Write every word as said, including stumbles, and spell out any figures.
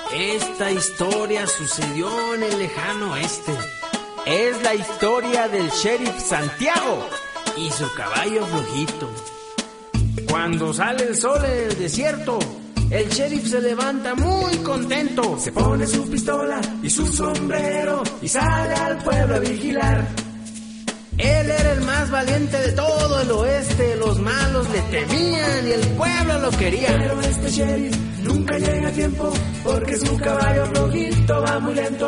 Esta historia sucedió en el lejano oeste. Es la historia del sheriff Santiago y su caballo flojito. Cuando sale el sol en el desierto, el sheriff se levanta muy contento. Se pone su pistola y su sombrero y sale al pueblo a vigilar. Él era el más valiente de todo el oeste. Los malos le temían y el pueblo lo quería. Pero este sheriff nunca llega a tiempo porque su caballo flojito va muy lento.